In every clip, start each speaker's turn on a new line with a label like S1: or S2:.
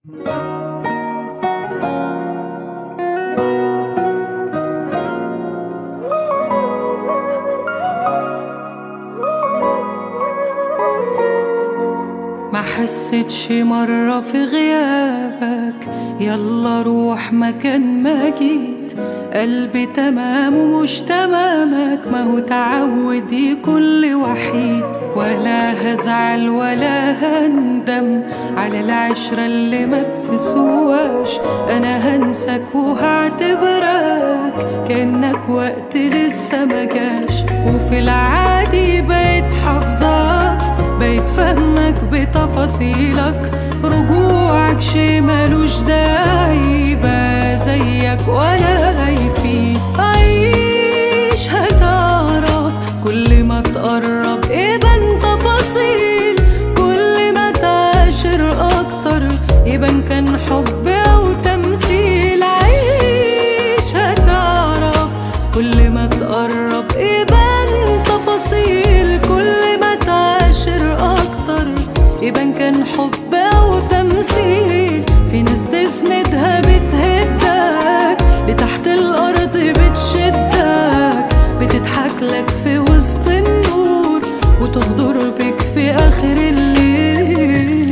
S1: ما حسيتش مرة في غيابك، يلا روح مكان ما جيت. قلبي تمام ومش تمامك، ما هو تعود يكون لي وحيد. ولا هزعل ولا هندم على العشرة اللي ما بتسواش. انا هنسك وهعتبرك كأنك وقت لسه ما جاش. وفي العادي بقيت حافظاك، بقيت فهمك بتفاصيلك. رجوعك شي ملوش داعي بقى زيك ولا هيفيد. عيش هتعرف كل ما تقرب يبان تفاصيل، كل ما تعاشر اكتر يبان كان حب او تمثيل. عيش هتعرف كل ما تقرب يبان تفاصيل، كل ما تعاشر اكتر يبان كان حب او تمثيل. في ناس تسندها بتهدك، لتحت الارض بتشدك، بتضحك لك في وسط النور وتغدر بك في اخر الليل.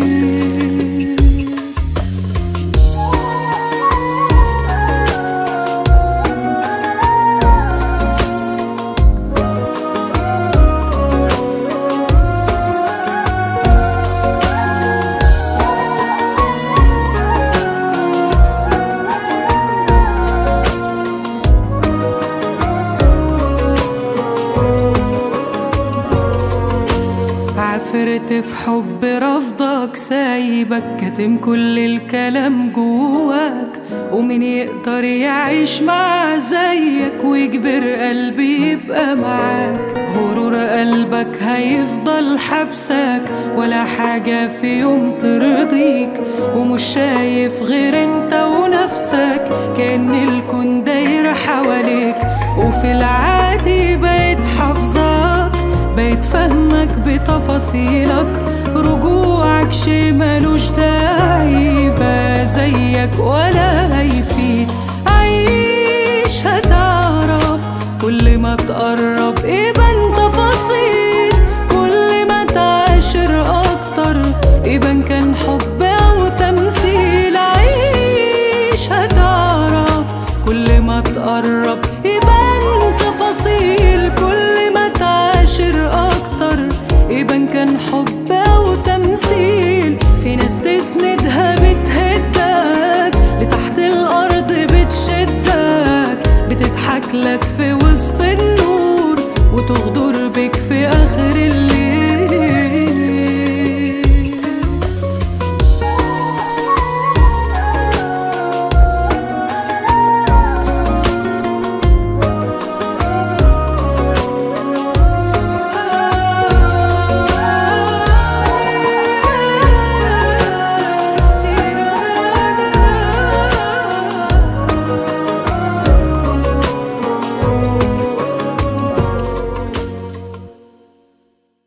S1: عفرت في حب رفضك، سايبك كاتم كل الكلام جواك. ومين يقدر يعيش مع زيك ويجبر قلبي يبقى معاك؟ غرور قلبك هيفضل حبسك، ولا حاجة في يوم ترضيك. ومش شايف غير انت ونفسك، كأن الكون داير حواليك. وفي العادي بقيت حافظاك، بقيت فهمك بتفاصيلك. رجوعك شي ملوش داعي بقى زيك ولا هيفيد. عيش هتعرف كل ما تقرب يبان تفاصيل، كل ما تعاشر اكتر يبان كان حب او تمثيل. عيش هتعرف كل ما تقرب يبان تفاصيل، كل ما تعاشر اكتر يبان كان حب او تمثيل. في ناس تسندها بتهدك، لتحت الارض بتشدك، بتضحك لك في وسط النور وتغدر بك في اخر